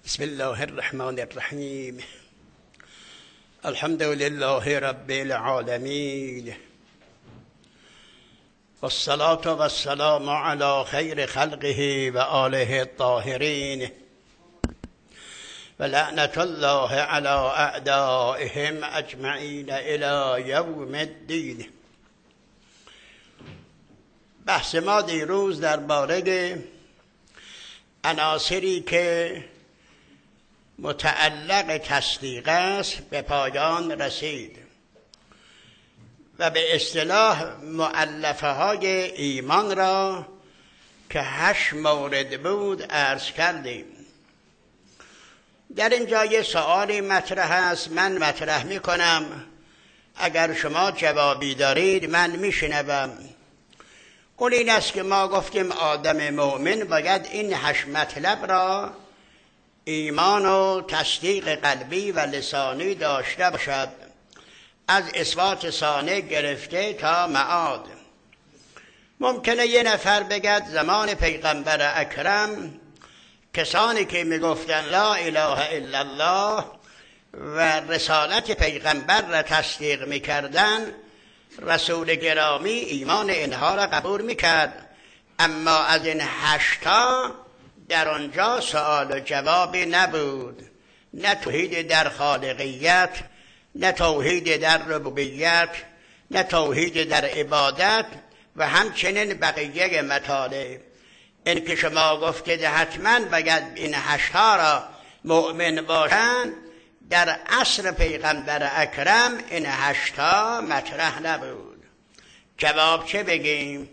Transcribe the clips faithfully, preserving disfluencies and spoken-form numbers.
بسم الله الرحمن الرحیم. الحمد لله رب العالمین والصلاة والسلام على خیر خلقه و آله الطاهرین و لعنت الله على اعدائهم اجمعین الی یوم الدین. بحث ما دیروز درباره عناصری که متعلق تصدیق است به پایان رسید و به اصطلاح مؤلفه های ایمان را که هشت مورد بود عرض کردیم. در اینجا یه سؤالی مطرح است، من مطرح می کنم، اگر شما جوابی دارید من می شنوم. اون این است که ما گفتیم آدم مؤمن باید این هشت مطلب را ایمان و تصدیق قلبی و لسانی داشته باشد، از اثبات ثانیه گرفته تا معاد. ممکنه یه نفر بگد زمان پیغمبر اکرم کسانی که میگفتن لا اله الا الله و رسالت پیغمبر را تصدیق میکردن، رسول گرامی ایمان اینها را قبول میکرد، اما از این هشتا در آنجا سؤال و جوابی نبود، نه توحید در خالقیت، نه توحید در ربوبیت، نه توحید در عبادت و همچنین بقیه مطالب. این که شما گفتید حتما باید این هشتا را مؤمن باشند، در عصر پیغمبر اکرم این هشتا مطرح نبود. جواب چه بگیم؟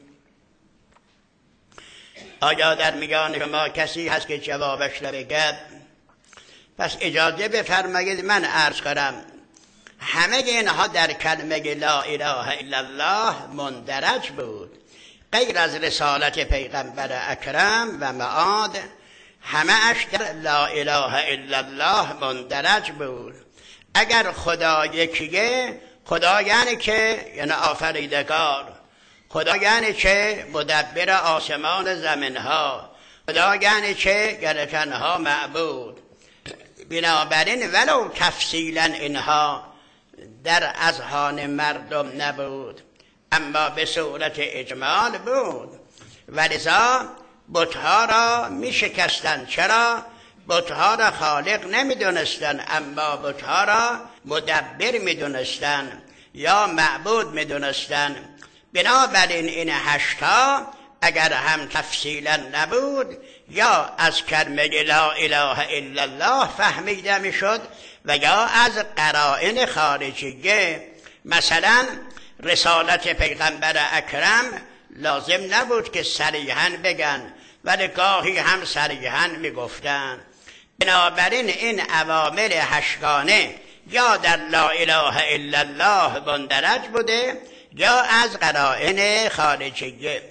آیا در میان شما کسی هست که جوابش نبگد؟ پس اجازه بفرمایید من عرض کنم. همه اینها در کلمه لا اله الا الله مندرج بود، غیر از رسالت پیغمبر اکرم و معاد همه اش در لا اله الا الله مندرج بود. اگر خدا یکیه، خدا یعنی که یعنی آفریدگار، خدا یعنی که مدبر آسمان زمینها، خدا یعنی که یعنی تنها معبود. بنابراین ولو تفصیلا اینها در اذهان مردم نبود، اما به صورت اجمال بود. ولذا بتها را می شکستن. چرا؟ بتها را خالق نمی دونستن، اما بتها را مدبر می دونستن یا معبود می دونستن. بنابراین این هشتا اگر هم تفصیلا نبود یا از کلمه لا اله الا الله فهمیده می شد و یا از قرائن خارجیه. مثلا رسالت پیغمبر اکرم لازم نبود که صریحاً بگن، ولی گاهی هم صریحاً می گفتن. بنابراین این عوامل هشتگانه یا در لا اله الا الله مندرج بوده یا از قرائن خارجیه.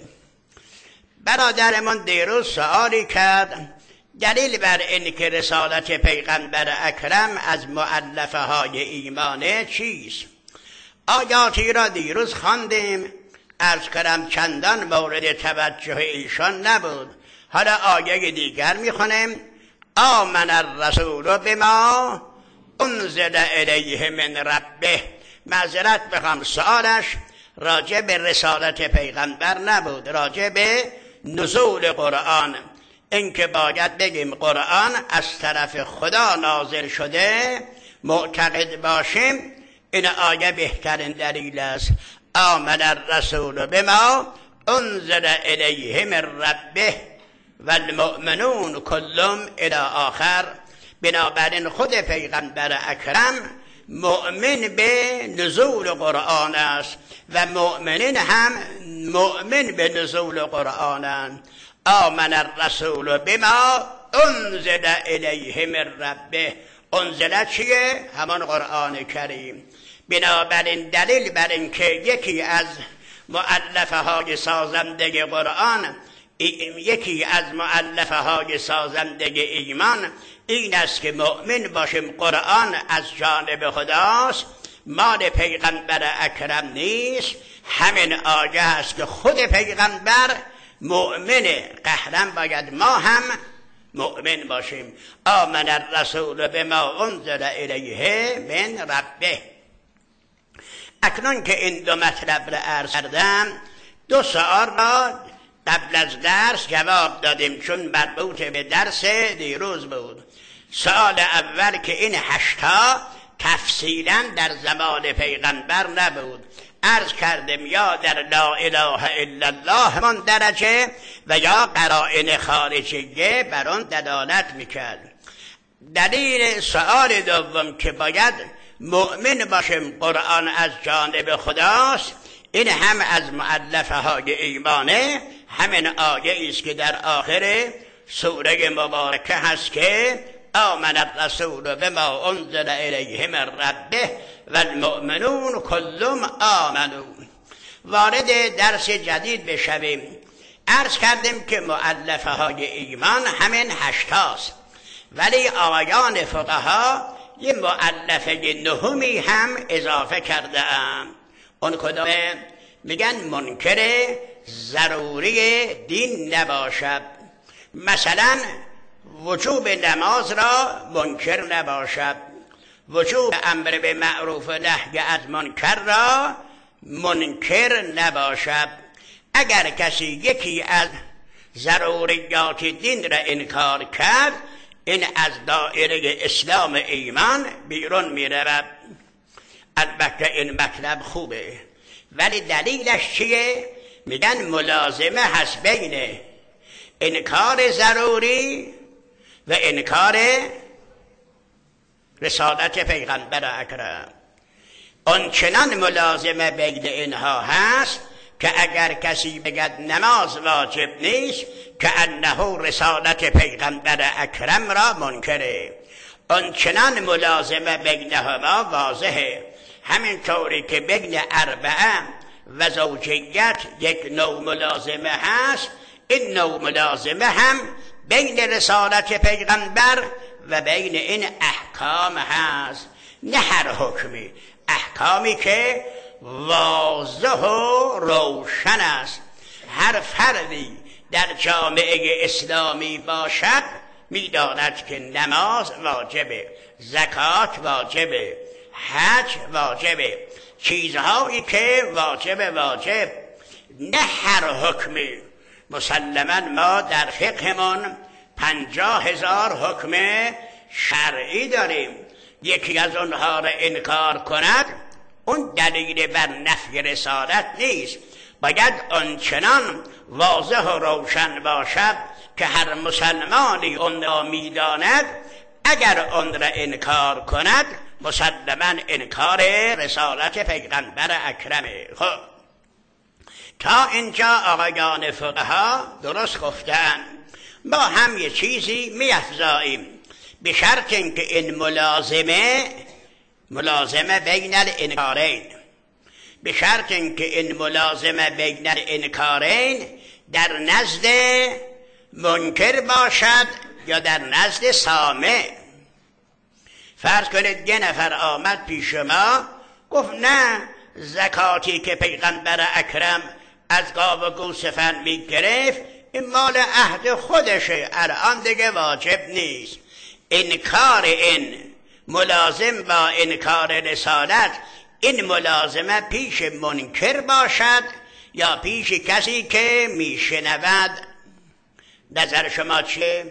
برادرمان دیروز سوالی کرد دلیل بر این که رسالت پیغمبر اکرم از مؤلفه های ایمانه چیست؟ آیاتی را دیروز خواندیم، عرض کردم چندان مورد توجه ایشان نبود. حالا آیه دیگر میخونیم. آمن الرسول بما انزل الیه من ربه. معذرت بخوام، سوالش راجع به رسالت پیغمبر نبود، راجع به نزول قرآن. اینکه باید بگیم قرآن از طرف خدا نازل شده، معتقد باشیم، این آیه بهترین دلیل است. آمن الرسول بما انزل الیه من ربه والمؤمنون کلهم الی آخر. بنابراین خود پیغمبر اکرم مؤمن به نزول قرآن است و مؤمنین هم مؤمن به نزول قرآن. آمن الرسول بما انزل الیه من ربه. انزل چیه؟ همان قرآن کریم. بنابراین دلیل بر این که یکی از مؤلفه های سازنده قرآن، یکی از مؤلفه های سازنده ایمان این است که مؤمن باشیم قرآن از جانب خداست، مال پیغمبر اکرم نیست. همین آیه است که خود پیغمبر مؤمنه. قهرن باید ما هم مؤمن باشیم. آمن الرسول بما انزل الیه من ربه. اکنون که این دو مطلب را عرض کردم، دو سوال را قبل از درس جواب دادیم چون مربوط به درس دیروز بود. سوال اول که این هشتا تفصیلا در زمان پیغمبر نبود، عرض کردیم یا در لا اله الا الله مندرجه و یا قرائن خارجیه بر آن دلالت میکرد. دلیل سوال دوم که باید مؤمن باشیم قرآن از جانب خداست، این هم از مؤلفه های ایمانه، همین آیه است که در آخر سوره مبارکه هست که آمن الرسول بما انزل الیه من ربه والمؤمنون کلهم آمنوا. وارد درس جدید بشویم. عرض کردیم که مؤلفه های ایمان همین هشتاست، ولی آقایان فقها یه مؤلفه نهمی هم اضافه کرده ام. اون کدامه؟ میگن منکر ضروری دین نباشد. مثلا وجوب نماز را منکر نباشد، وجوب امر به معروف و نهی از منکر را منکر نباشد. اگر کسی یکی از ضروریات دین را انکار کرد، این از دایره اسلام ایمان بیرون می رود. البته این مطلب خوبه، ولی دلیلش چیه؟ میگن ملازمه هست بین انکار ضروری و انکار رسالت پیغمبر اکرم. آنچنان ملازمه بین اینها هست که اگر کسی بگد نماز واجب نیست که انه رسالت پیغمبر اکرم را منکره. آنچنان ملازمه بینهما واضحه. همینطوری که بین اربعه و زوجیت یک نوع ملازمه هست، این نوع ملازمه هم بین رسالت پیغمبر و بین این احکام هست. نه هر حکمی، احکامی که واضح و روشن است. هر فردی در جامعه اسلامی باشد میداند که نماز واجبه، زکات واجبه، حج واجبه، چیزهایی که واجب واجب. نه هر حکمی. مسلما ما در فقهمون پنجاه هزار حکم شرعی داریم. یکی از اونها را انکار کند اون دلیل بر نفی رسالت نیست. باید آنچنان واضح و روشن باشد که هر مسلمانی اون را میداند. اگر آن را انکار کند مسلما انکار رسالت پیغمبر اکرمه. خب تا اینجا آقایان فقها درست گفتن. ما هم یه چیزی می‌افزاییم، به شرط اینکه این ملازمه ملازمه بین الانکارین، به شرط اینکه این ملازمه بین الانکارین در نزد منکر باشد یا در نزد سامع. فرض کنید یه نفر آمد پیش ما گفت نه زکاتی که پیغمبر اکرم از گاو و گوسفند می گرفت این مال عهد خودشه، الان دیگه واجب نیست. انکار این ملازم با انکار رسالت، این ملازمه پیش منکر باشد یا پیش کسی که میشنود؟ نظر شما چیه؟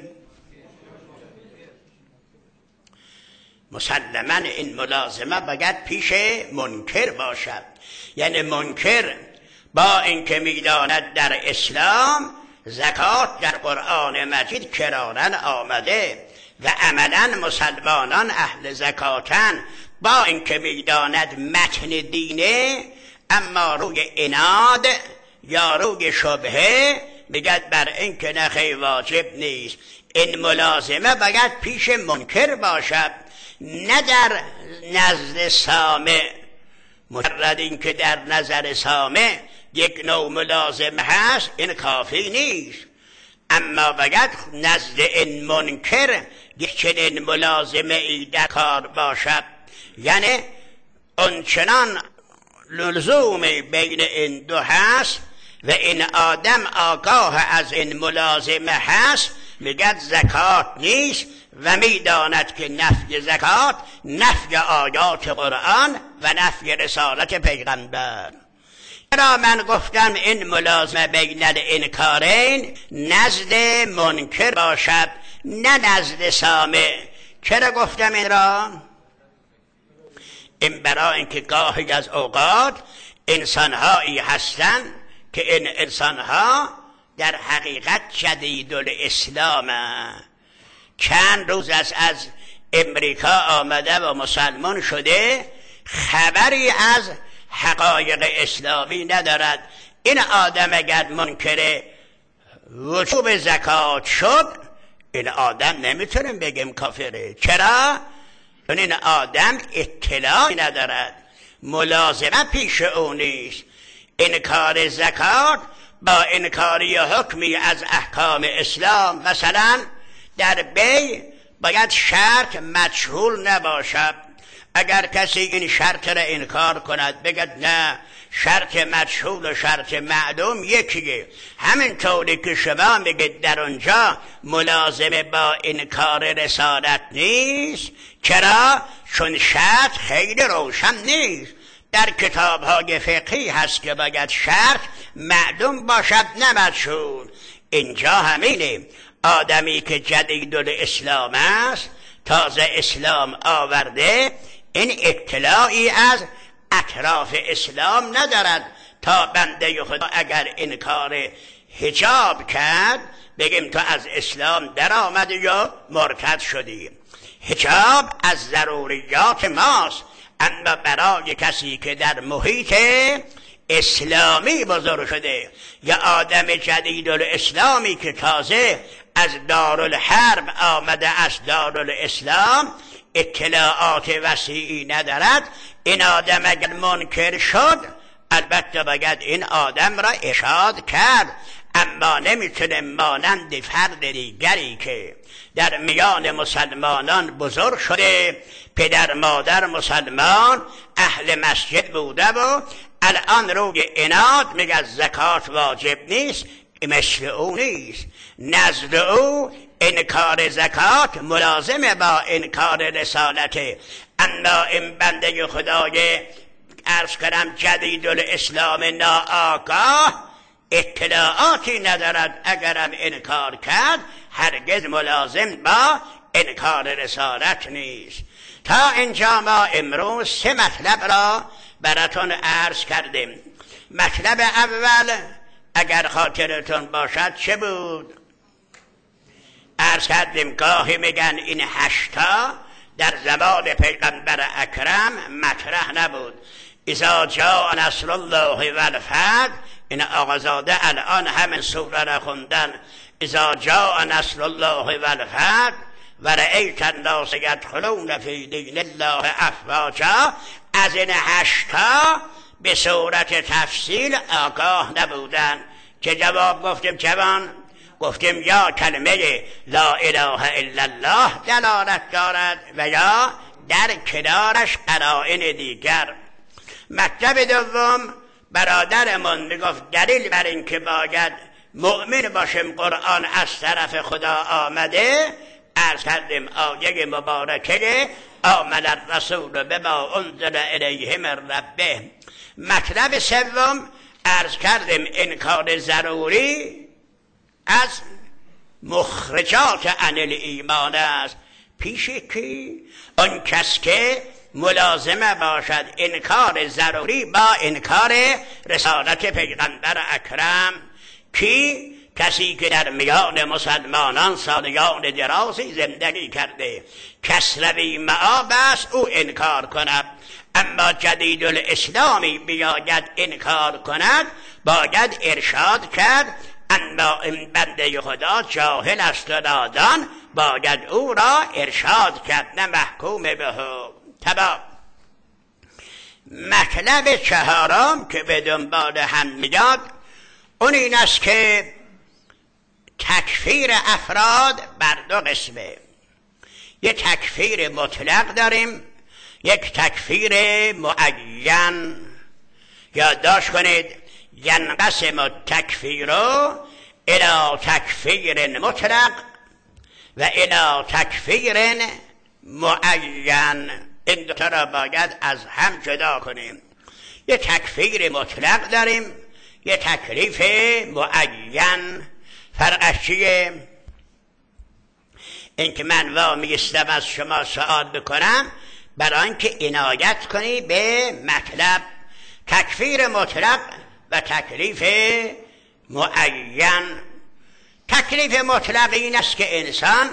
مسلما این ملازمه باید پیش منکر باشد. یعنی منکر با اینکه میداند در اسلام زکات در قرآن مجید کراراً آمده و عملاً مسلمانان اهل زکاتن، با اینکه میداند متن دینه، اما روی عناد یا روی شبهه میگد بر اینکه نخی واجب نیست. این ملازمه باید پیش منکر باشد، نه در نزد سامع. مجرد این که در نظر سامع یک نوع ملازم هست این کافی نیست، اما باید نزد این منکر یک چنین ملازمه ای در کار باشد. یعنی آنچنان لزوم بین این دو هست و این آدم آگاه از این ملازمه هست میگد زکات نیست و میداند که نفی زکات نفی آیات قرآن و نفی رسالت پیغمبر. چرا من گفتم این ملازمه بین الانکارین نزد منکر باشد نه نزد سامع؟ چرا گفتم این را؟ این برای اینکه گاهی از اوقات انسانهایی هستند که این انسانها در حقیقت جدید الاسلام چند روز از از امریکا آمده و مسلمان شده، خبری از حقایق اسلامی ندارد. این آدم اگر منکر وجوب زکات شد، این آدم نمیتونیم بگیم کافره. چرا؟ چون این آدم اطلاعی ندارد، ملازمه پیش او نیست. انکار زکات با انکاری حکمی از احکام اسلام، مثلا در بی باید شرط مجهول نباشد. اگر کسی این شرط را انکار کند بگد نه شرط مجهول و شرط معلوم یکیه، همینطوری که شما میگید در اونجا ملازمه با انکار رسالت نیست. چرا؟ چون شرط خیلی روشن نیست. در کتاب های فقهی هست که باید شرط معلوم باشد نه مجهول. اینجا همینه، آدمی که جدید الاسلام است، تازه اسلام آورده، این اطلاعی از اطراف اسلام ندارد تا بنده خدا اگر انکار حجاب کرد بگیم تو از اسلام در آمدی یا مرتد شدی. حجاب از ضروریات ماست، اما برای کسی که در محیط اسلامی بزرگ شده یا آدم جدید الاسلامی که تازه از دارالحرب آمده از دارالاسلام اطلاعات وسیعی ندارد، این آدم اگر منکر شد البته باید این آدم را ارشاد کرد، اما نمیتونه مانند فرد دیگری که در میان مسلمانان بزرگ شده، پدر مادر مسلمان، اهل مسجد بوده و الان روی عناد میگه زکات واجب نیست، مثل او نیست. نزد او انکار زکات ملازمه با انکار رسالت. اما این بنده خدای عرض کردم جدید الاسلام ناآگاه اطلاعاتی ندارد، اگرم انکار کرد هرگز ملازم با انکار رسالت نیست. تا اینجا ما امروز سه مطلب را براتون عرض کردیم. مطلب اول اگر خاطرتون باشد چه بود؟ عرض کردیم گاهی میگن این هشتا در زمان پیغمبر اکرم مطرح نبود. اذا جاء نصر الله والفتح، این آقازاده الان همین سوره را خوندن. اذا جاء نصر الله والفتح و رأیت الناس یدخلون فی دین الله افواجا، از این هشتا به صورت تفصیل آگاه نبودن. که جواب گفتیم جوان؟ گفتیم یا کلمه لا اله الا الله دلالت دارد و یا در کنارش قرائن دیگر. مطلب دوم برادرمون میگفت دلیل بر این که باید مؤمن باشیم قرآن از طرف خدا آمده، عرض کردیم آیه مبارکه آمن الرسول بما انزل الیه من ربه. مطلب سوم عرض کردیم انکار ضروری از مخرجات عن الایمان است. پیش کی؟ اون کس که ملازمه باشد انکار ضروری با انکار رسالت پیغمبر اکرم. کی؟ کسی که در میان مسلمانان سالیان درازی زندگی کرده، کسروی معاب است او انکار کند. اما جدید الاسلامی بیاید انکار کند باید ارشاد کرد، اما این بنده خدا جاهل است و نادان، باید او را ارشاد کرد نه محکوم به تبا. مطلب چهارم که به دنبال هم میاد اون این است که تکفیر افراد بر دو قسمه. یک تکفیر مطلق داریم، یک تکفیر معین. یادداشت کنید ینقسم التکفیر الی تکفیر مطلق و الی تکفیر معین. این دو تا را باید از هم جدا کنیم. یه تکفیر مطلق داریم، یه تکلیف معین. فرقش چیه؟ این که من وامیستم از شما سوال بکنم برای اینکه عنایت کنی به مطلب. تکفیر مطلق و تکلیف معین. تکلیف مطلق این است که انسان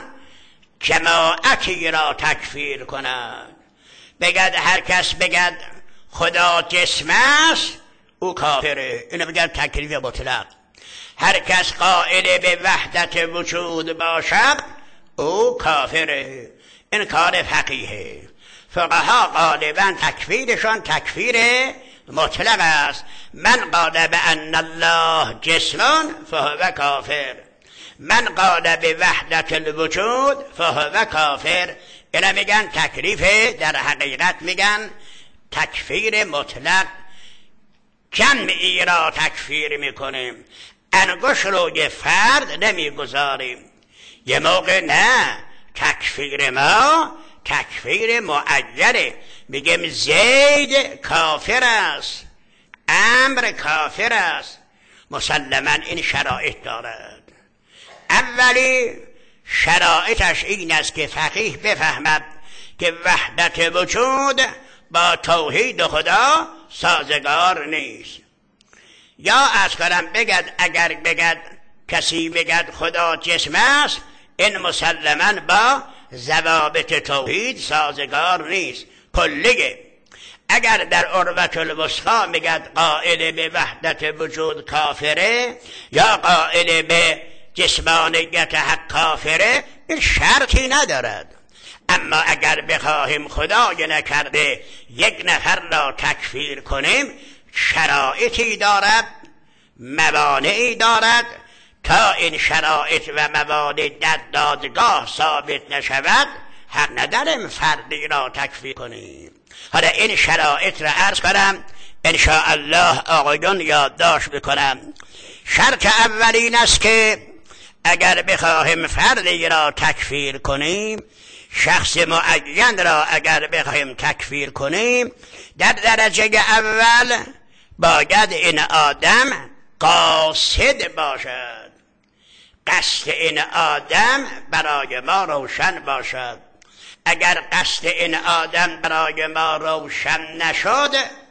جماعتی را تکفیر کند، بگد هر کس بگد خدا جسم است او کافره. اینو بگد تکلیف مطلق. هر کس قائل به وحدت وجود باشد او کافره. این کار فقیهه. فقها غالبا تکفیرشان تکفیر مطلق است. من قال بان الله جسم فهو کافر، من قال به وحدت الوجود فهو کافر. اینا میگن تکلیف، در حقیقت میگن تکفیر مطلق. جمعی را تکفیر میکنیم، انگشت روی فرد نمیگذاریم. یه موقع نه، تکفیر ما تکفیر معینه. میگیم زید کافر است، امر کافر است. مسلما این شرایط دارد. اولی شرایطش این است که فقیه بفهمد که وحدت وجود با توحید خدا سازگار نیست. یا از کنم بگد اگر بگد کسی بگد خدا جسم است، این مسلما با ضوابط توحید سازگار نیست. کلیه. اگر در عروة الوثقی میگد قائل به وحدت وجود کافره یا قائل به جسمانیت حق کافره، این شرطی ندارد. اما اگر بخواهیم خدای نکرده یک نفر را تکفیر کنیم، شرایطی دارد، موانعی دارد. تا این شرایط و موانع در دادگاه ثابت نشود حق نداریم فردی را تکفیر کنیم. حالا این شرایط را عرض کنم، انشاءالله آقایون یادداشت بکنم. شرط اولین است که اگر بخواهیم فردی را تکفیر کنیم، شخص معین را اگر بخواهیم تکفیر کنیم، در درجه اول باید این آدم قاصد باشد. قصد این آدم برای ما روشن باشد. اگر قصد این آدم برای ما روشن نشد،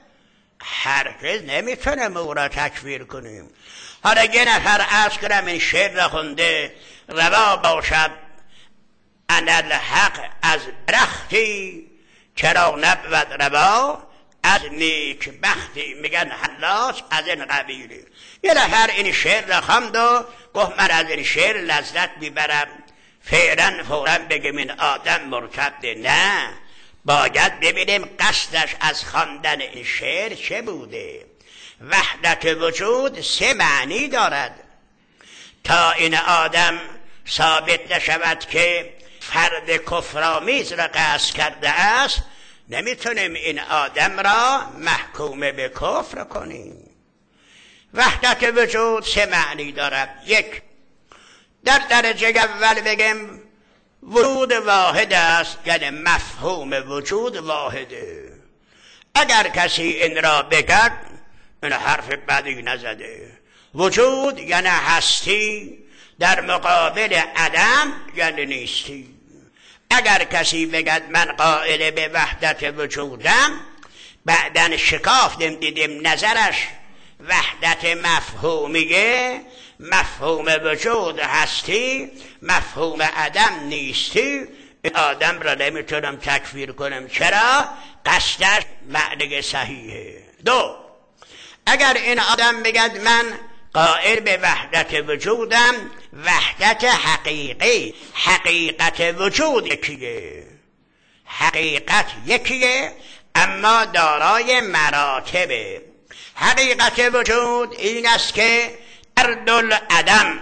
هرگز نمیتونیم او را تکفیر کنیم. حالا یه نفر عرض کنم این شعر را خونده، روا باشد ان الحق از درختی چرا نبود روا، از نیک بختی میگن حلاج از این قبیلی. یه نفر این شعر را خواند و گفت من از این شعر لذت میبرم، فعلا فورا بگم این آدم مرتد. نه، باید ببینیم قصدش از خواندن این شعر چه بوده. وحدت وجود سه معنی دارد. تا این آدم ثابت نشود که فرد کفرآمیز را قصد کرده است، نمیتونیم این آدم را محکوم به کفر کنیم. وحدت وجود سه معنی دارد. یک، در درجه اول بگیم وجود واحد است، یعنی مفهوم وجود واحده. اگر کسی این را بگد این حرف بدی نزده. وجود یعنی هستی در مقابل عدم یعنی نیستی. اگر کسی بگد من قائل به وحدت وجودم، بعدن شکافتیم دیدیم نظرش وحدت مفهومیه، مفهوم وجود هستی، مفهوم عدم نیستی، این آدم را نمیتونم تکفیر کنم. چرا؟ قصدش معنی صحیحه. دو، اگر این آدم بگد من قائل به وحدت وجودم، وحدت حقیقی، حقیقت وجود یکیه، حقیقت یکیه اما دارای مراتبه. حقیقت وجود این است که تردل عدم،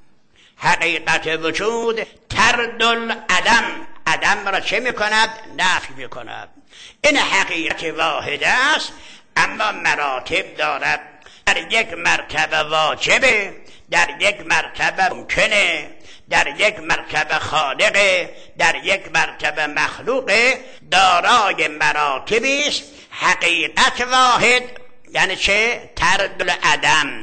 حقیقت وجود تردل عدم، عدم را چه میکند؟ نفی میکند. این حقیقت واحد است اما مراتب دارد. در یک مرتبه واجبه، در یک مرتبه ممکنه، در یک مرتبه خالق، در یک مرتبه مخلوق، دارای مراتبی است. حقیقت واحد یعنی چه؟ تردل عدم.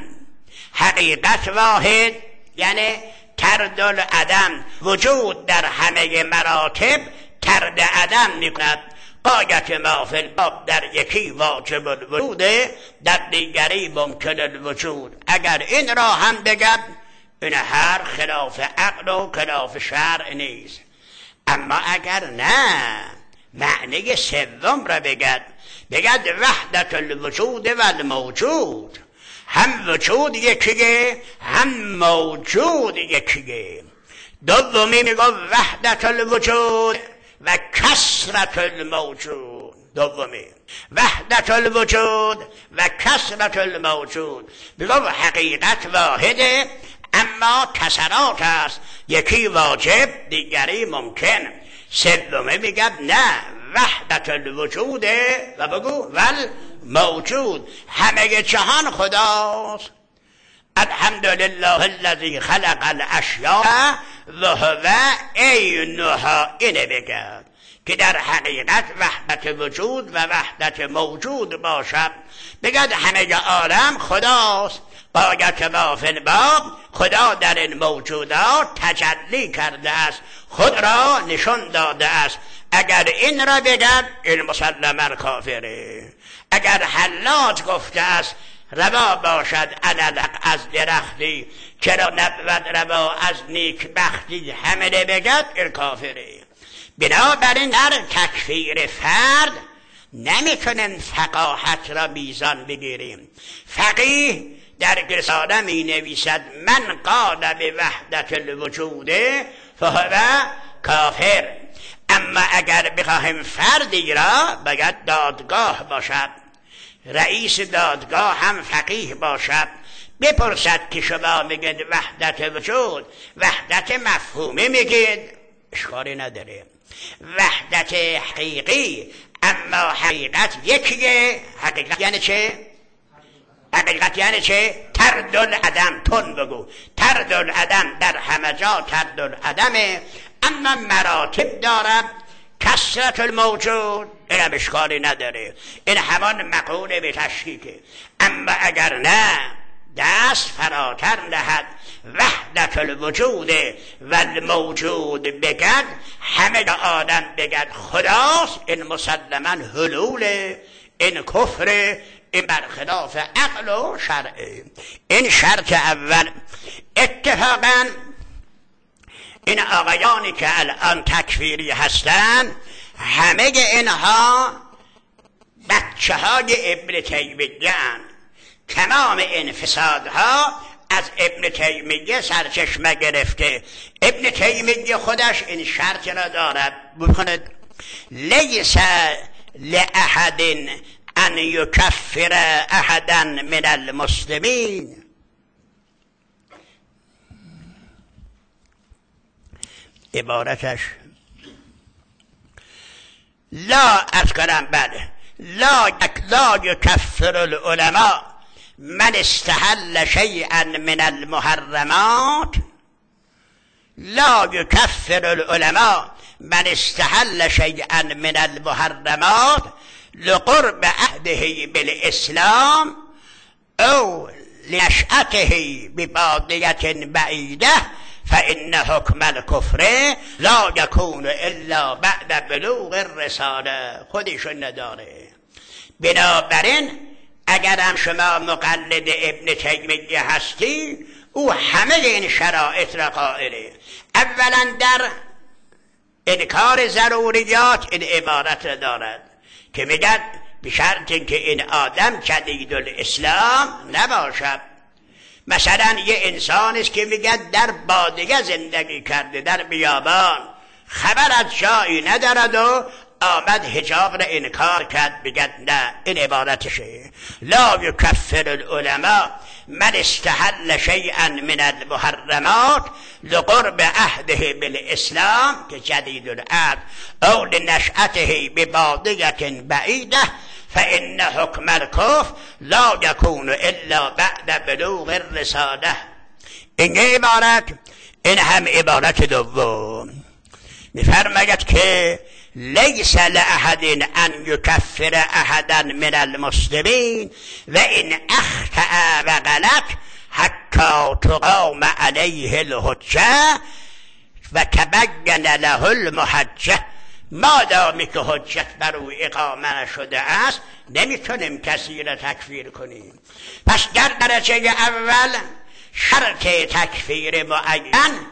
حقیقت واحد یعنی تردل عدم، وجود در همه مراتب ترد عدم میکند. قایت ما فی الباب در یکی واجب الوجود، در دیگری ممکن الوجود. اگر این را هم بگد این هر خلاف عقل و خلاف شرع نیست. اما اگر نه معنی سوم را بگد، بگد وحدت الوجود و الموجود، هم وجود یکیه هم موجود یکیه. دومی میگه وحدت الوجود و کثرت الموجود. دومی وحدت الوجود و کثرت الموجود. میگه حقیقت واحده اما کثرات است، یکی واجب دیگری ممکن. سومی میگه نه، وحدت الوجود و بگو ول موجود، همه جهان خداست. الحمدلله الذی خلق الاشیاء و هو عینها. اینه بگه که در حقیقت وحدت وجود و وحدت موجود باشد. بگد همه عالم خداست. قایت ما فی الباب، خدا در این موجودات تجلی کرده است، خود را نشان داده است. اگر این را بگد این مسلما کافره. اگر حلاج گفته است روا باشد علالق از درختی چرا نبود روا از نیک بختی، حمله بگد این کافره. بنابراین در تکفیر فرد نمیتونیم فقاهت را میزان بگیریم. فقیه در رساله می نویسد من قال به وحدت الوجود فهو کافر. اما اگر بخواهیم فردی را باید دادگاه باشد، رئیس دادگاه هم فقیه باشد، بپرسد که شما میگید وحدت وجود، وحدت مفهومی میگید، اشکالی نداره. وحدت حقیقی، اما حقیقت یکیه. حقیقت یعنی چه؟ حقیقت یعنی چه؟ تردل عدم. تون بگو تردل عدم، در همه جا تردل عدمه، اما مراتب دارد. کثرت الموجود این هم اشکالی نداره، این همان مقوله به تشکیکه. اما اگر نه دست فراتر نهد، وحدت الوجود و الموجود بگد، همه آدم بگد خداست، این مسلما حلوله، این کفره، این برخلاف عقل و شرعه. این شرط اول. اتفاقا این آقایانی که الان تکفیری هستن همه اینها بچه های ابن تیمیه هستند. تمام این فسادها از ابن تیمیه سرچشمه گرفته. ابن تیمیه خودش این شرط را دارد، بخونید لیس لأحد ان یکفر احدا من المسلمین. عبارتش لا اذکرم بله لا لا یکفر العلماء من استحل شیئا من المحرمات. لا یکفر العلماء من استحل شیئا من المحرمات لقرب عهده بالاسلام او لنشأته ببادیة بعیده فإن حکم الکفر لا یکون الا بعد بلوغ الرساله. خودشون نداره. بنابراین اگر هم شما مقلد ابن تیمیه هستی، او همه این شرایط را قائله. اولا در انکار ضروریات این عبارت را دارد که میگد به شرط که این آدم جدید الاسلام نباشد. مثلا یه انسان است که میگه در بادیه زندگی کرده، در بیابان، خبر از جایی ندارد و آمد حجاب را انکار کرد، بگد نه، این عبارتشه. لا یکفر العلماء من استحل شیئا من المحرمات لقرب عهده بالاسلام که جدید العهد او لنشأته ببادیة بعیده فإن حکم الکفر لا یکون الا بعد بلوغ الرساله. این عبارت این هم عبارت دوم. میفرماید که لیس لأحد ان یکفر احدا من المسلمین و این اخطأ و غلط حتی تقام علیه الحجه و تبین له المحجه. مادامی که حجت بر او اقامه نشده است نمیتونیم کسی را تکفیر کنیم. پس در درجه اول شرط تکفیر معین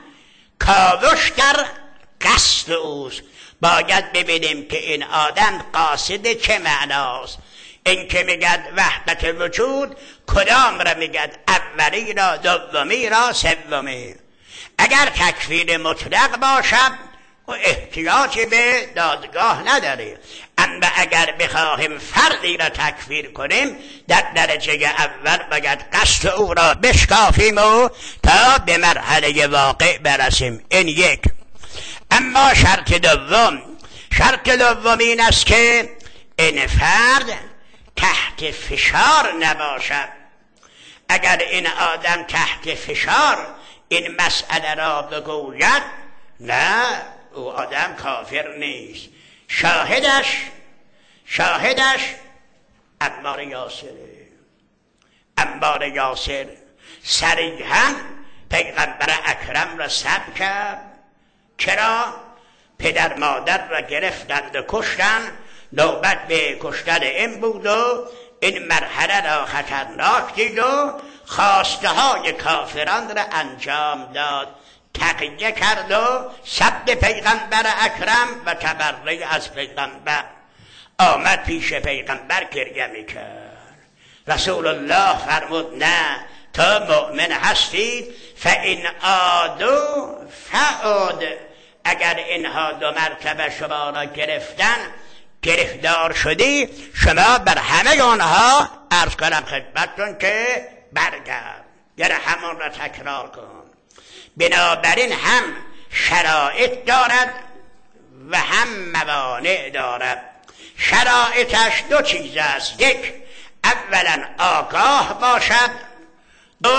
کاوش در قصد اوست. باید ببینیم که این آدم قاصد چه معناست. این که میگد وحدت وجود کدام را میگد؟ اولی را، دومی را، سومی. اگر تکفیر مطلق باشد و احتیاجی به دادگاه نداره، اما اگر بخواهیم فردی را تکفیر کنیم در درجه اول باید قصد او را بشکافیم و تا به مرحله واقع برسیم. این یک. اما شرط دوم، شرط دوم این است که این فرد تحت فشار نباشد. اگر این آدم تحت فشار این مسئله را بگوید، نه، او آدم کافر نیست. شاهدش شاهدش عمار یاسره. عمار یاسر صریحاً پیغمبر اکرم را سب کرد. چرا؟ پدر مادر را گرفتند و کشتن، نوبت به کشتن این بود و این مرحله را خطرناک دید و خواسته های کافران را انجام داد. تقیه کرد و سب پیغمبر اکرم و تبرئه از پیغمبر. آمد پیش پیغمبر گریه میکرد. رسول الله فرمود نه، تا مؤمن هستید فإن عادوا فعود. اگر اینها دو مرتبه شما را گرفتن، گرفتار شدی، شما بر همه آنها عرض کنم خدمتتون که برگرد، یعنی همون را تکرار کن. بنابراین هم شرایط دارد و هم موانع دارد. شرایطش دو چیز است. یک، اولا آگاه باشد، دو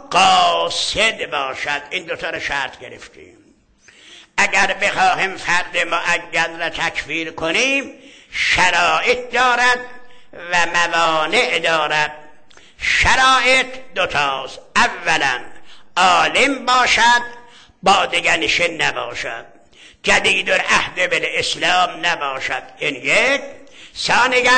قاصد باشد. این دو تا را شرط گرفتیم. اگر بخواهیم فرد معین را تکفیر کنیم شرایط دارد و موانع دارد. شرایط دوتاست. اولا عالم باشد، بادگنشین نباشد، جدید العهد بالاسلام نباشد. این یک. ثانیاً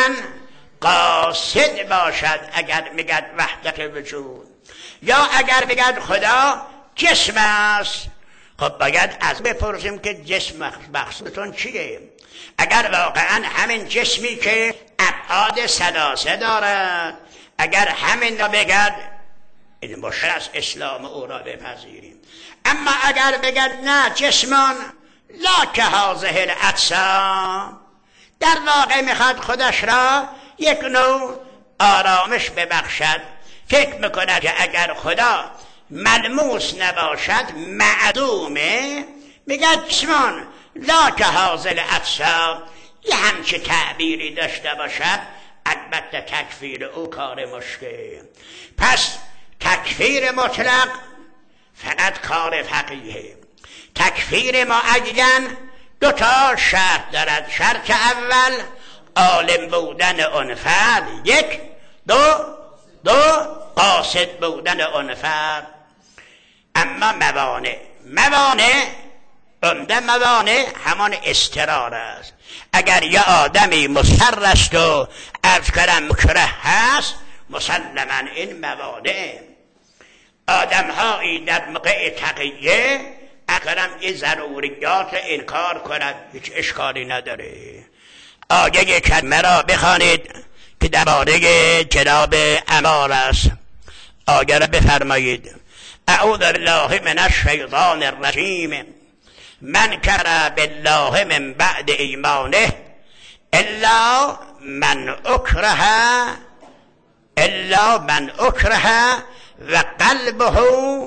قاصد باشد. اگر میگد وحدت وجود یا اگر میگد خدا جسم است، خب باید از بپرسیم که جسم مقصودتون چیه؟ اگر واقعا همین جسمی که ابعاد ثلاثه دارد، اگر همین را بگد، این مشکل است اسلام او را بپذیریم. اما اگر بگد نه، جسمان لا که هازه الاجسام، در واقع میخواد خودش را یک نوع آرامش ببخشد. فکر میکند که اگر خدا ملموس نباشد معدومه، میگه جسمان لا که هازه الاجسام. یه همچه تعبیری داشته باشد، البته تکفیر او کار مشکل. پس تکفیر مطلق فقط کار فقیه. تکفیر معین دو تا شرط دارد. شرط اول عالم بودن اون فرد، یک. دو دو قاصد بودن اون فرد. اما موانع موانع عمده موانع همان استرار است. اگر یه آدمی مصر است و عرض کردم مکره هست، مسلما این موانع. آدم هایی در موقع تقیه اکرم یه ضروریات انکار کند، هیچ اشکالی نداره. آیه کلمه را بخوانید که درباره جناب عمار است. آیه را بفرمایید: اعوذ بالله من الشیطان الرجیم من کفر بالله من بعد ایمانه الا من اکره الا من اکره و قلبه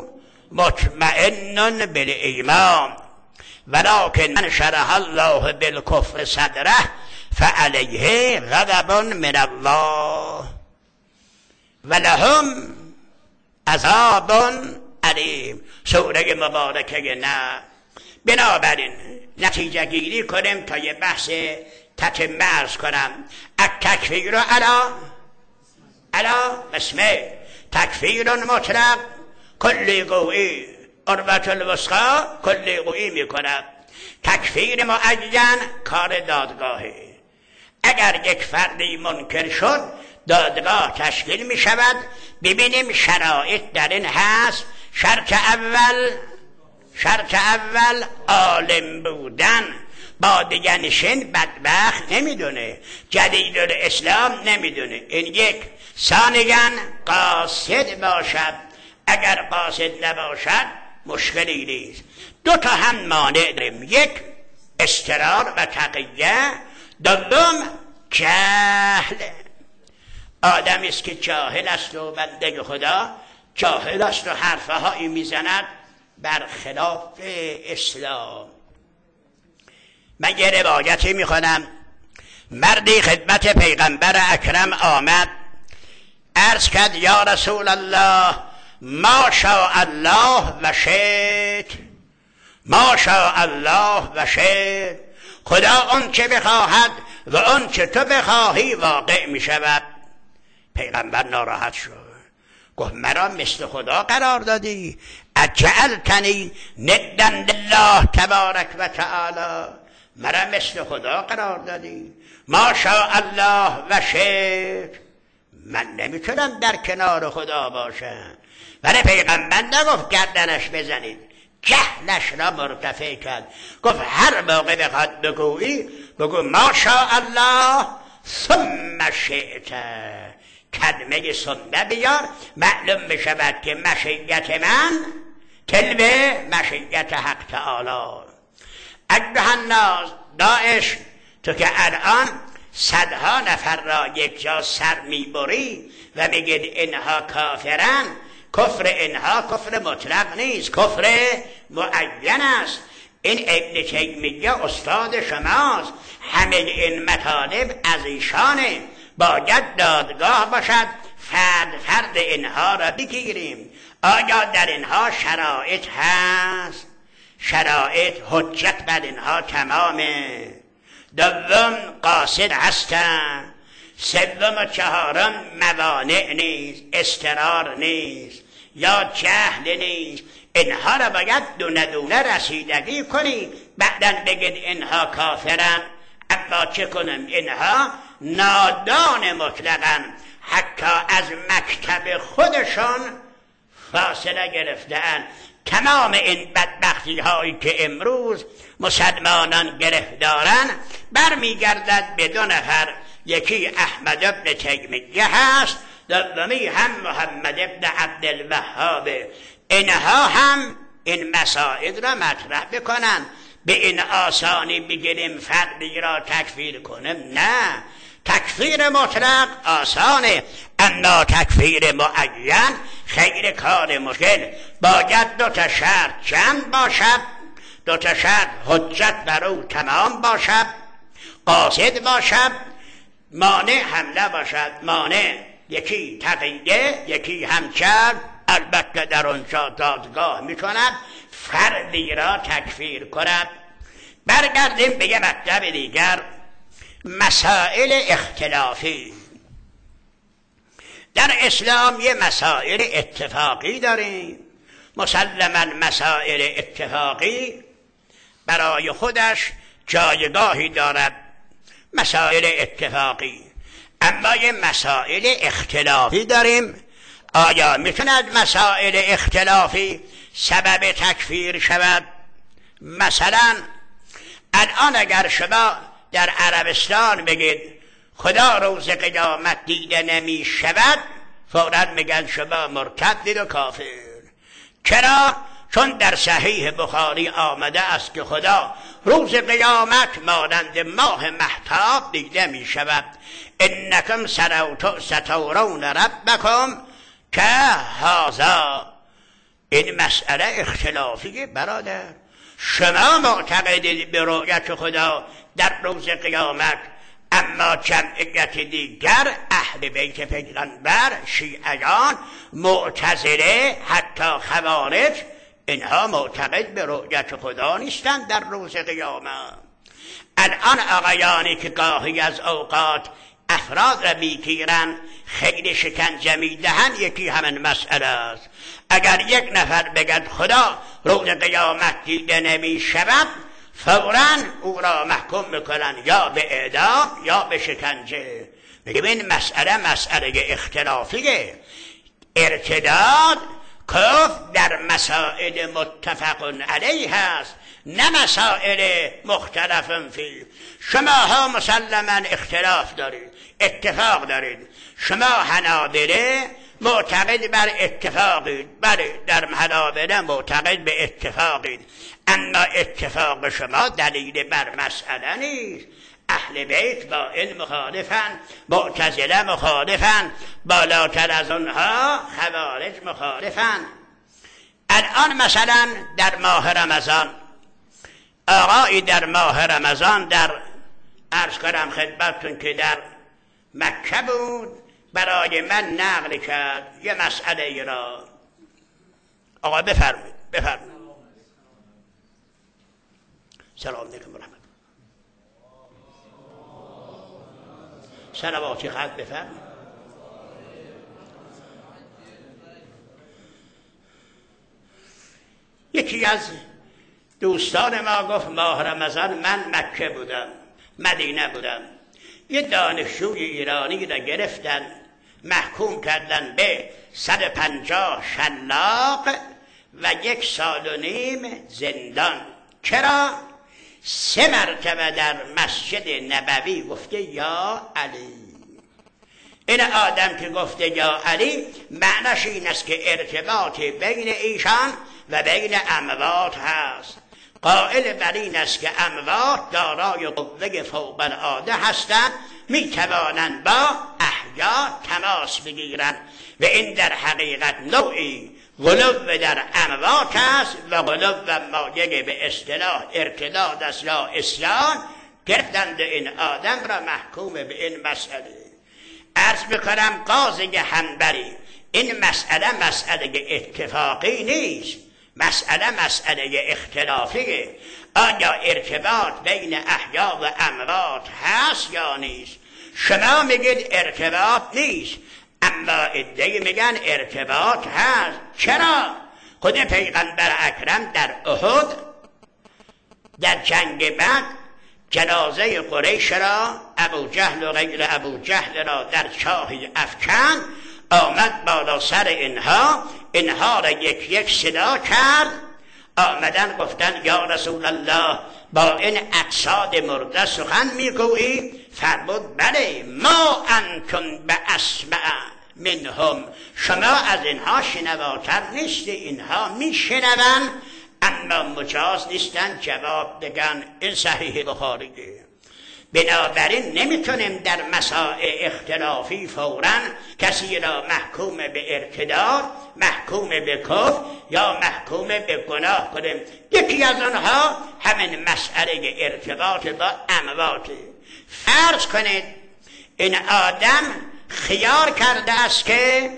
مطمئن بالایمان ولكن من شرح الله بالکفر صدره فعلیه غضب من الله ولهم عذاب علیم. سوره مبارکه نه. بنابراین نتیجه گیری کنیم تا یه بحث تتمه عرض کنم. التکفیر علا علا قسمه: تکفیر مطلق کلی قوی، عروة الوثقی کلی قوی میکند. تکفیر معین کار دادگاهه. اگر یک فردی منکر شد دادگاه تشکیل می شود. ببینیم شرایط در این هست. شرط اول شرط اول عالم بودن. با دیگه نشین بدبخت نمیدونه، جدید الاسلام نمیدونه. این یک. ثانیاً قاصد باشد. اگر قاصد نباشد مشکلی نیست. دو تا هم مانع داریم: یک اضطرار و تقیه، دوم جهل. آدمی است که جاهل است و بنده خدا جاهل است و حرفهایی میزند برخلاف اسلام. من یه روایتی میخونم. مردی خدمت پیغمبر اکرم آمد، عرض کرد یا رسول الله ما شاء الله و شئت، ما شاء الله و شئت. خدا اون چه بخواهد و اون چه تو بخواهی واقع می شود. پیغمبر ناراحت شد، گفت مرا مثل خدا قرار دادی؟ اجعلتنی ندا لله تبارک و تعالی، مرا مثل خدا قرار دادی؟ ما شاء الله و شئت. من نمیتونم در کنار خدا باشم. ولی پیغمبر نگفت گردنش بزنید، جهلش را مرتفع کرد. گفت هر موقع بخواد بگویی بگو ما شاء الله ثم شئت. کلمه سنه بیار، معلوم بشود که مشیت من تلوه مشیت حق تعالی. ایها الناس، داعش تو که الان صدها نفر را یک جا سر میبری و میگید اینها کافرن، کفر اینها کفر مطلق نیست، کفر معین است. این ابن تیمیه استاد شماست، همه این مطالب از ایشانه. باید دادگاه باشد، فرد فرد اینها را بگیریم. آیا در اینها شرایط هست؟ شرایط حجت بر اینها تمامه. دوم قاصد هستن. سوم و چهارم موانع نیست، اضطرار نیست یا جهل نیست. اینها را باید دونه دونه رسیدگی کنی، بعداً بگید اینها کافرن. اما چه کنم؟ اینها نادان مطلقاً، حتی از مکتب خودشان فاصله گرفتن. تمام این بدبختی هایی که امروز مسلمانان گرفتارن برمیگردد به دو نفر. یکی احمد ابن تیمیه هست، دومی هم محمد ابن عبدالوهاب. اینها هم این مسائل را مطرح بکنن. به این آسانی بگیریم فردی را تکفیر کنیم؟ نه. تکفیر مطلق آسانه، اما تکفیر معین خیلی کار مشکل. باید دو تا شرط جمع باشد، دو تا شرط حجت بر او تمام باشد، قاصد باشد، مانع هم نباشد. مانع یکی تقیه، یکی هم جهل. البته در آنجا دادگاه میکند فردی را تکفیر کند. برگردیم به یه مطلب دیگر، مسائل اختلافی. در اسلام یه مسائل اتفاقی داریم. مسلماً مسائل اتفاقی برای خودش جایگاهی دارد، مسائل اتفاقی. اما یه مسائل اختلافی داریم. آیا میتوند مسائل اختلافی سبب تکفیر شود؟ مثلا الان اگر شما در عربستان بگید خدا روز قیامت دیده نمی شود، فوراً میگن شما مرتدید و کافر. چرا؟ چون در صحیح بخاری آمده است که خدا روز قیامت مانند ماه مهتاب دیده می شود. انکم سترون ربکم که هذا. این مسئله اختلافی برادر. شما معتقدید به رؤیت خدا در روز قیامت، اما جمعیت دیگر اهل بیت پیغمبر، شیعیان، معتزله، حتی خوارج، اینها معتقد به رؤیت خدا نیستند در روز قیامت. الان آقایانی که گاهی از اوقات افراد را میگیرن خیلی شکنجه میدهن، یکی همین مسئله است. اگر یک نفر بگد خدا روز قیامت دیده نمیشود، فوراً او را محکوم میکنن یا به اعدام یا به شکنجه. میگم این مسئله مسئله اختلافیه. ارتداد کفر در مسائل متفق علیه است، نه مسائل مختلف فی. شما ها مسلما اختلاف دارید، اتفاق دارید. شما حنابله معتقد بر اتفاقید، بله در حنابله معتقد به اتفاقید، اما اتفاق شما دلیل بر مسئله نیست. اهل بیت با این مخالفن، معتزله مخالفن، بالاتر از اونها خوارج مخالفن. الان مثلا در ماه رمضان آقایی در ماه رمضان در عرض کنم خدمتتون که در مکه بود، برای من نقل کرد یه مسئله ای را. آقا بفرمید بفرمید. سلام علیکم و رحمت. صلواتی خط بفرمید. یکی از دوستان ما گفت ماه رمضان من مکه بودم، مدینه بودم، یه دانشجوی ایرانی را گرفتن محکوم کردن به صد و پنجاه شلاق و یک سال و نیم زندان. چرا؟ سه مرتبه در مسجد نبوی گفته یا علی. این آدم که گفته یا علی معنیش این است که ارتباط بین ایشان و بین اموات هست. قائل بر این است که اموات دارای قوه فوق العاده هستند، می توانند با احیا تماس بگیرند و این در حقیقت نوعی غلو در اموات است و غلو مایه به اصطلاح ارتداد است یا اسیان. گرفتند این آدم را محکوم به این مسئله. عرض بکنم قاضی حنبلی این مسئله مسئله اتفاقی نیست، مسئله مسئله اختلافیه. آیا ارتباط بین احیا و اموات هست یا نیست؟ شما میگید ارتباط نیست، اما عده‌ای میگن ارتباط هست. چرا؟ خود پیغمبر اکرم در احد در جنگ بعد جنازه قریش را، ابو جهل و غیر ابو جهل را در چاهی افکن، آمد بالا سر اینها، اینها را یک یک صدا کرد، آمدن گفتن یا رسول الله با این اجساد مرده سخن میگویی؟ فرمود بله، ما انتم به اسمع منهم، شما از اینها شنواتر نیستی، اینها میشنون اما مجاز نیستن جواب بگن. این صحیح بخاریه. بنابراین نمیتونیم در مسائل اختلافی فوراً کسی را محکوم به ارتداد، محکوم به کفر یا محکوم به گناه کنیم. یکی از آنها همین مسئله ارتباط با اموات. فرض کنید این آدم خیال کرده است که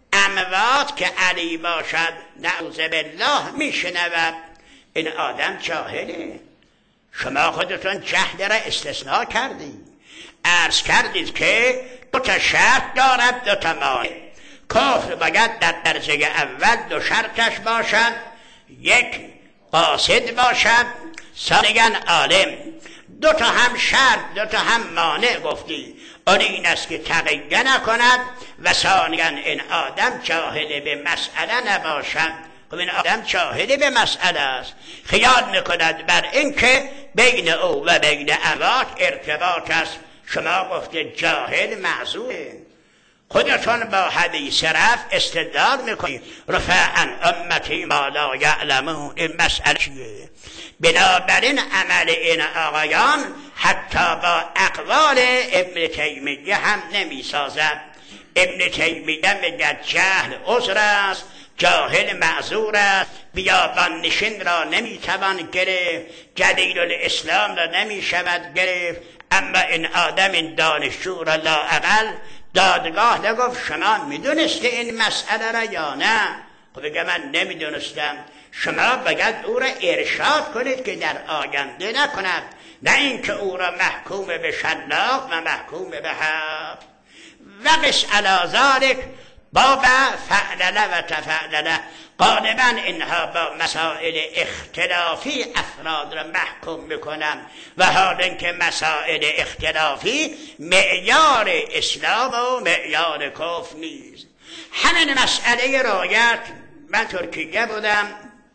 اموات که علی باشد نعوذ بالله میشنود. این آدم جاهله. شما خودتون جهل را استثناء کردید. عرض کردید که دو تا شرط دارد، دو تا مانع. کفر باید در درجه اول دو شرطش باشد، یک قاصد باشد، ثانیاً عالم. دو تا هم شرط دو تا هم مانع گفتی. اون این است که تقیه نکند و ثانیاً این آدم جاهل به مسئله نباشد. خب این آدم جاهل به مسئله است، خیال میکند بر این که بین او و بین اموات ارتباط است. شما گفته جاهل معذوره. خودتون با حدیث رفع استدلال میکنید رفع عن امتی ما لا یعلمون. این مسئله چیه؟ بنابراین عمل این آقایان حتی با اقوال ابن تیمیه هم نمیسازد. ابن تیمیه میگه جهل عذر است، جاهل معذور است، بیابان نشین را نمیتوان گرفت، جلیل الاسلام را نمیشود گرفت، اما این آدم این دانشجو را لااقل دادگاه نگفت شما میدونسته این مسئله را یا نه؟ خب بگه من نمیدونستم. شما باید او را ارشاد کنید که در آینده نکند، نه اینکه او را محکوم به شلاق و محکوم به حبس. وقش علی ذلک باب فعلله و تفعلله. غالبا اینها با مسائل اختلافی افراد را محکوم میکنن و حال اینکه مسائل اختلافی معیار اسلام و معیار کفر نیست. همین مسئله رایت، من ترکیه بودم،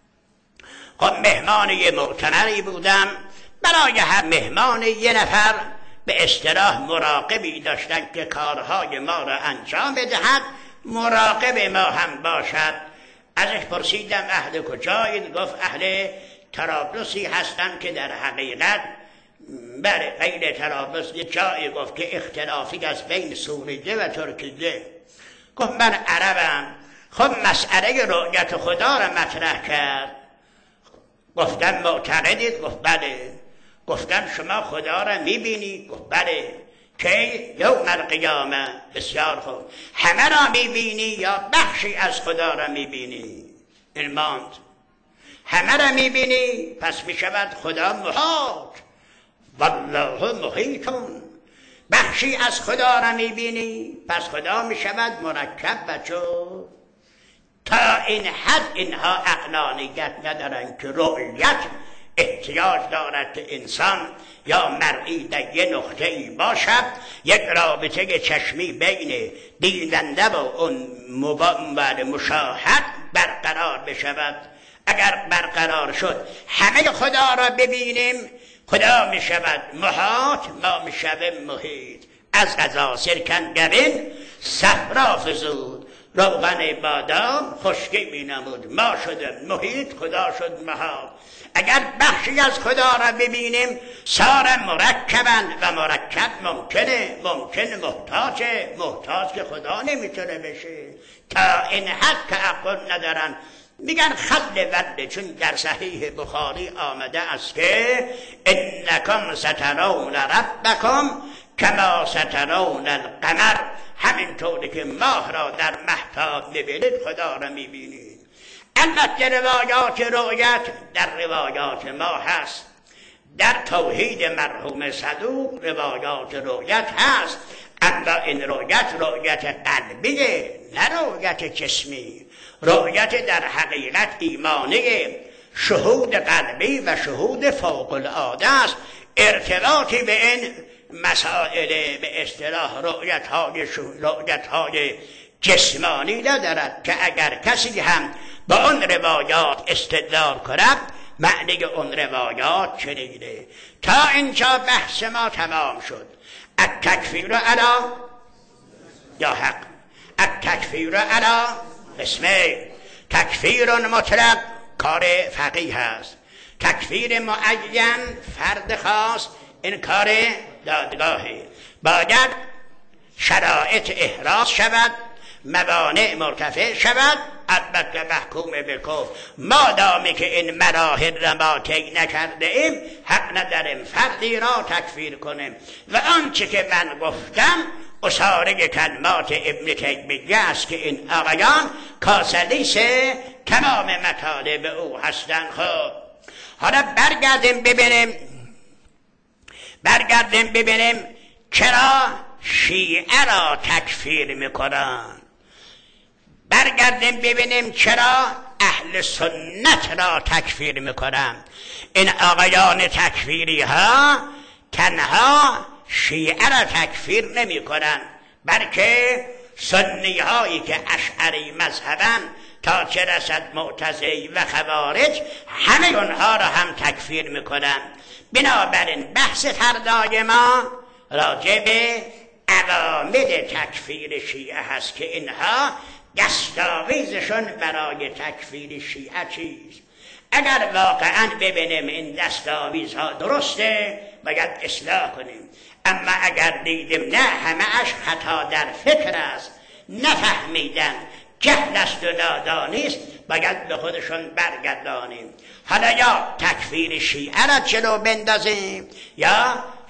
خب مهمان یه معتمری بودم، برای هر مهمان یه نفر به اصطلاح مراقبی داشتن که کارهای ما را انجام بدهد، مراقب ما هم باشد. ازش پرسیدم اهل کجایید؟ گفت اهل طرابلسی هستن که در حقیقت بله غیر طرابلس یه جایی گفت که اختلافی است بین سوریه و ترکیه. گفت من عربم. خب مسئله رؤیت خدا را مطرح کرد. گفتم معتقدید؟ گفت بله. گفتم شما خدا را میبینید؟ گفت بله. که یوم القیامه. بسیار خوب. همه را میبینی یا بخشی از خدا را میبینی؟ این ماند. همه را میبینی پس میشود خدا محاط. والله محیطون. بخشی از خدا را میبینی پس خدا میشود مرکب بچو. تا این حد اینها عقلانیت ندارن که رؤیت احتیاج دارد که انسان یا مرئی در یه نقطه ای باشد، یک رابطه چشمی بین بیننده و اون مشاهد برقرار بشود. اگر برقرار شد همه خدا را ببینیم، خدا می شود محاط، ما می شود محیط. از غذا سرکنگبین صفرا فزود، روغن بادام خشکی می نمود، ما شده محیط، خدا شد محاط. اگر بخشی از خدا را ببینیم سار مرکبن و مرکب ممکنه ممکن محتاجه، محتاج که خدا نمیتونه بشه. تا این حد که عقل ندارن. میگن خل ود، چون در صحیح بخاری آمده است که انکم سترون ربکم کما سترون القمر، همینطوری که ماه را در مهتاب میبینید خدا را میبینید. البته روایات رؤیت در روایات ما هست، در توحید مرحوم صدوق روایات رؤیت هست، اما این رؤیت رؤیت قلبیه نه رؤیت جسمی. رؤیت در حقیقت ایمانیه، شهود قلبی و شهود فوق العاده است. ارتباطی به این مسائل به اصطلاح رؤیت های رؤیت های جسمانی ندارد که اگر کسی هم با اون روایات استدلال کند معنی اون روایات چنینه. تا اینجا بحث ما تمام شد. التکفیر علی یا حق التکفیر علی قسمه. تکفیر مطلق کار فقیه است، تکفیر معین فرد خاص این کار دادگاهی. باید شرایط احراز شود، موانع مرتفع شود، البته محکوم به کفر. مادامی که این مراحل را ما طی نکرده ایم حق نداریم فردی را تکفیر کنیم. و آنچه که من گفتم اصاره کلمات ابن تیمیه است که این آقایان کاسلیس تمام مطالب او هستند. خب حالا برگردیم ببینیم برگردیم ببینیم چرا شیعه را تکفیر میکنن. برگردیم ببینیم چرا اهل سنت را تکفیر میکنن. این آقایان تکفیری ها تنها شیعه را تکفیر نمی کنن، بلکه سنی هایی که اشعری مذهبن تا چه رسد معتزلی و خوارج همه اونها را هم تکفیر میکنن. بنابراین بحث فردای ما راجع به عوامل تکفیر شیعه هست که اینها دستاویزشون برای تکفیر شیعه چیست. اگر واقعا ببینیم این دستاویزها درسته باید اصلاح کنیم، اما اگر دیدیم نه همه اش خطا در فکر است، نفهمیدن، جهل است و نادانی است، باید به خودشون برگردانیم. حالا یا تکفیر شیعه را جلو بندازیم یا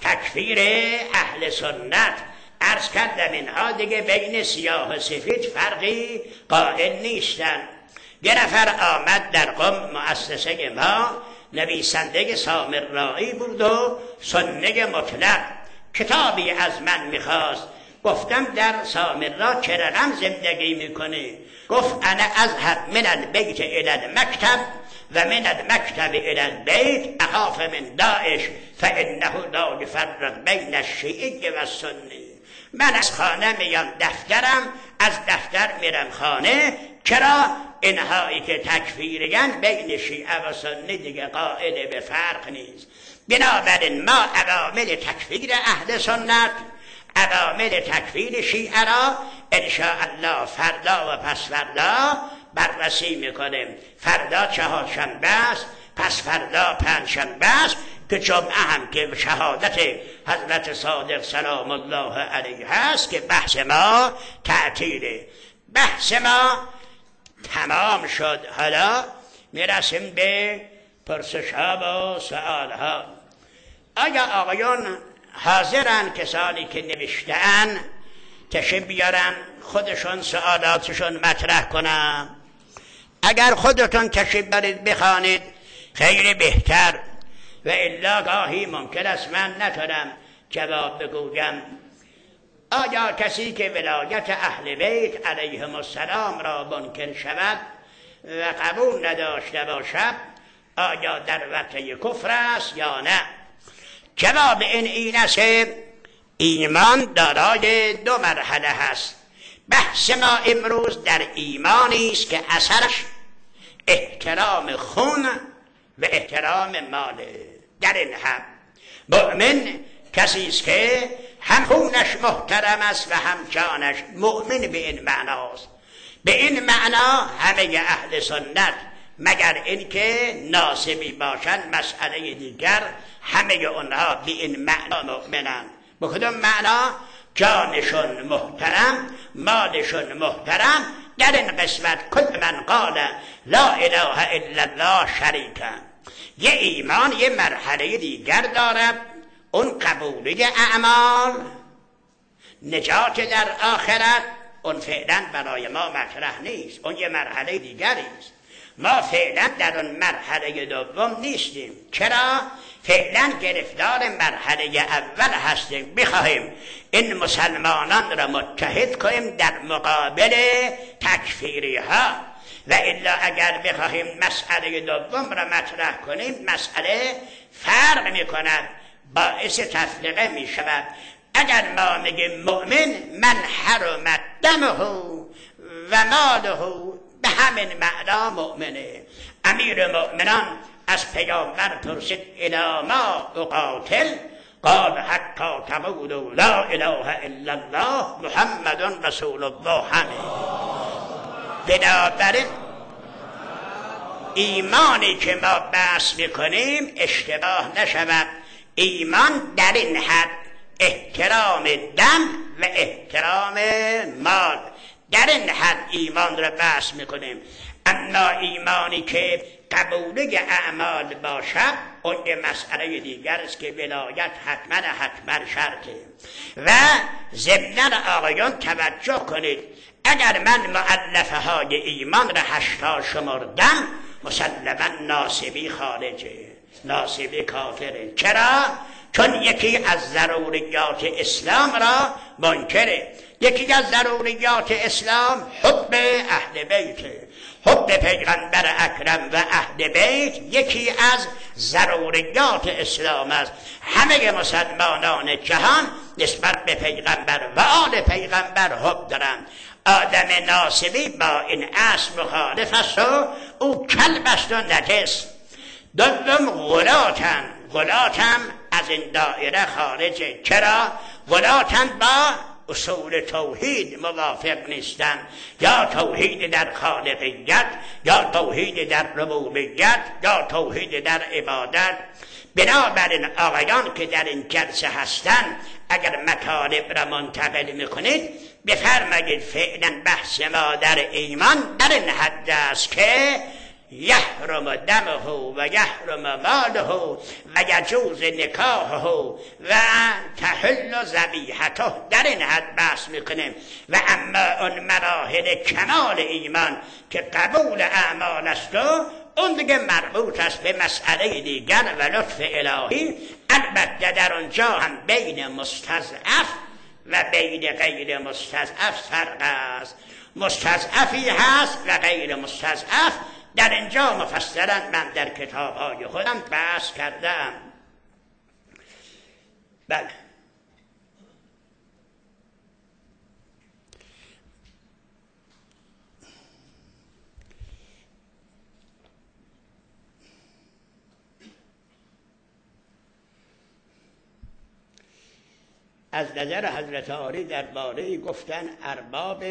تکفیر اهل سنت. عرض کردم اینها دیگه بین سیاه و سفید فرقی قائل نیستن. یه نفر آمد در قم، مؤسسه ما، نویسنده سامرایی بود و سنی مطلق، کتابی از من میخواست. گفتم در سامرا چه رقم زندگی میکنه؟ گفت انا اذهب من البیت الى المکتب و من المکتب الى البیت اخاف من داعش فانه لا یفرق بین الشیعی و السنی. من از خانه میام دفترم، از دفتر میرم خانه. چرا؟ اینهایی که تکفیرین بین شیعه و سنی دیگه قائل به فرق نیست. بنابراین ما عوامل تکفیر اهل سنت، عوامل تکفیر شیعه را انشاءالله فردا و پس فردا بررسی میکنیم. فردا چهارشنبه است، پس فردا پنجشنبه است که جمعه هم که شهادت حضرت صادق سلام الله علیه هست که بحث ما تعطیله. بحث ما تمام شد. حالا میرسیم به پرسش ها و سؤال ها. آیا آقایان حاضرن کسانی که نوشتن تشریف بیارن خودشون سؤالاتشون مطرح کنن؟ اگر خودتون تشریف برید بخوانید خیلی بهتر، و الا گاهی ممکن است من نتونم جواب بگویم. آیا کسی که ولایت اهل بیت علیهم السلام را منکر شود و قبول نداشته باشد آیا در وقته کفر است یا نه؟ جواب این این است که ایمان دارای دو مرحله هست. بحث ما امروز در ایمانی است که اثرش احترام خون و احترام مال. در این هم مؤمن کسی است که هم خونش محترم است و هم جانش. مؤمن به این معناست. به این معنا همه اهل سنت مگر اینکه ناصبی باشند مسئله دیگر، همه اونها به این معنا مؤمنند. به کدام معنا؟ جانشون محترم، مالشون محترم. در این قسمت کل من قال لا اله الا الله شریکا. یه ایمان یه مرحله دیگر دارد، اون قبولی اعمال، نجات در آخرت. اون فعلا برای ما مطرح نیست، اون یه مرحله دیگری است. ما فعلا در اون مرحله دوم نیستیم. چرا؟ فعلا گرفتار مرحله اول هستیم. بخواهیم این مسلمانان را متحد کنیم در مقابل تکفیری ها، و الا اگر بخواهیم مسئله دوم را مطرح کنیم مسئله فرق می کند، باعث تفرقه می شود. اگر ما میگیم مؤمن من حرمت دمه و ماله، به همین معنا مؤمنه. امیر مؤمنان از پیامبر پرسید الی ما اقاتل؟ قال حتی تقولوا لا اله الا الله محمد رسول الله. همه بنابراین ایمانی که ما بحث میکنیم اشتباه نشود. ایمان در این حد احترام دم و احترام مال، در این حد ایمان را بحث میکنیم. اما ایمانی که قبوله اعمال باشد اون یه مسئله دیگر است که ولایت حتما حتما شرطه. و ضمن آقایان توجه کنید، اگر من مؤلفه های ایمان را هشتا شمردم مسلما ناصبی خارجه، ناصبی کافره. چرا؟ چون یکی از ضروریات اسلام را منکره. یکی از ضروریات اسلام حب اهل بیته، حب پیغمبر اکرم و اهل بیت یکی از ضروریات اسلام است. همه مسلمانان جهان نسبت به پیغمبر و آل پیغمبر حب دارند. آدم ناصبی با این اصل مخالف است و او کلب است و نجس. دوم غلاتن، غلاتن از این دایره خارجه. چرا؟ غلاتن با اصول توحید موافق نیستن، یا توحید در خالقیت، یا توحید در ربوبیت، یا توحید در عبادت. بنابراین آقایان که در این جلسه هستن اگر مطالب را منتقل میکنید بفرمایید فعلا بحث ما در ایمان در این حد است که یحرم دمه و یحرم ماله و یجوز نکاحه و تحل ذبیحته. در این حد بحث میکنیم. و اما اون مراحل کمال ایمان که قبول اعمال است و اون دیگه مربوط است به مسئله دیگر و لطف الهی. البته در اونجا هم بین مستضعف و بین غیر مستضعف فرق است. مستضعفی هست و غیر مستضعف. در اینجا مفصلا من در کتاب‌های خودم بحث کردم. بله از نظر حضرت عالی درباره گفتن ارباب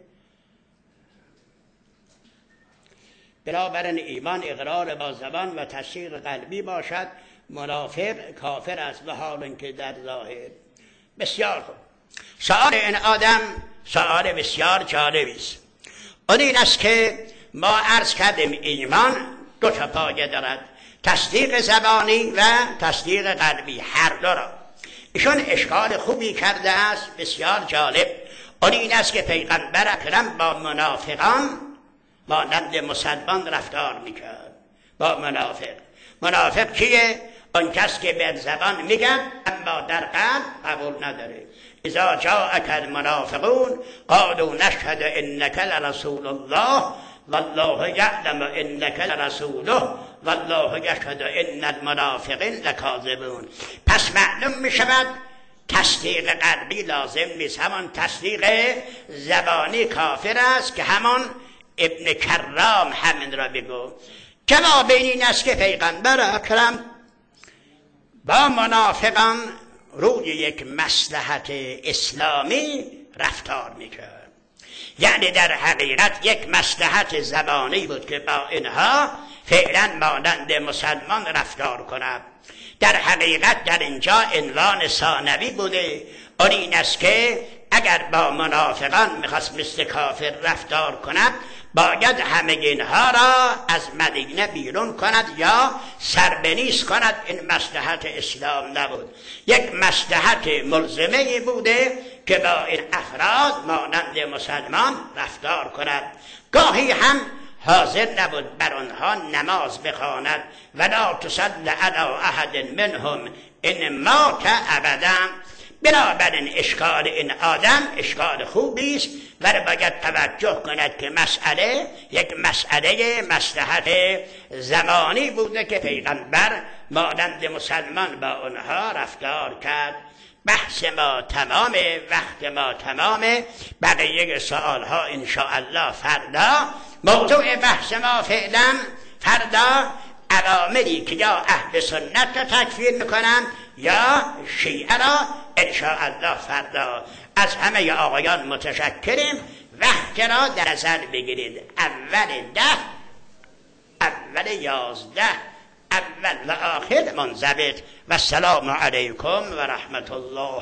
بنابراین ایمان اقرار با زبان و تصدیق قلبی باشد. منافق کافر است و حال اینکه در ظاهر. بسیار خوب. سؤال این آدم سؤال بسیار جالبی است. اون این است که ما عرض کردیم ایمان دو تا پایه دارد، تصدیق زبانی و تصدیق قلبی، هر دو را. ایشون اشکال خوبی کرده است بسیار جالب. اون این است که پیغمبر اکرم با منافقان مانند مسلمان رفتار میکرد. با منافق منافق کیه؟ اون کس که به زبان میگن اما در قلب قبول نداره. اذا جاءك المنافقون قالوا نشهد انك لرسول الله والله یعلم انك لرسوله والله یشهد ان المنافقین لکاذبون. پس معلوم میشود تصدیق قلبی لازم نیست، همان تصدیق زبانی کافر است که همان ابن کرام همین را بگو. جواب این است که پیغمبر اکرم با منافقان روی یک مصلحت اسلامی رفتار میکرد. یعنی در حقیقت یک مصلحت زبانی بود که با اینها فعلا مانند مسلمان رفتار کند. در حقیقت در اینجا عنوان ثانوی بوده. اون این است که اگر با منافقان میخواست مثل کافر رفتار کند باید همه اینها را از مدینه بیرون کند یا سربنیست کند. این مصلحت اسلام نبود، یک مصلحت ملزمه بوده که با این افراد مانند مسلمان رفتار کند. گاهی هم حاضر نبود بر آنها نماز بخواند ولا تصلی علی احد منهم ان مات ابدا. بنابراین اشکال این آدم اشکال خوبی است و باید توجه کند که مسئله یک مسئله مصلحت زمانی بوده که پیغمبر مانند مسلمان با آنها رفتار کرد. بحث ما تمامه، وقت ما تمامه. بقیه سوال ها انشاءالله فردا. موضوع بحث ما فعلا فردا عواملی که یا اهل سنت را تکفیر میکنن یا شیعه را انشاءالله فردا. از همه آقایان متشکریم. وقت را در نظر بگیرید. اول ده، اول یازده، اول و آخر منضبط. و السلام علیکم و رحمت الله.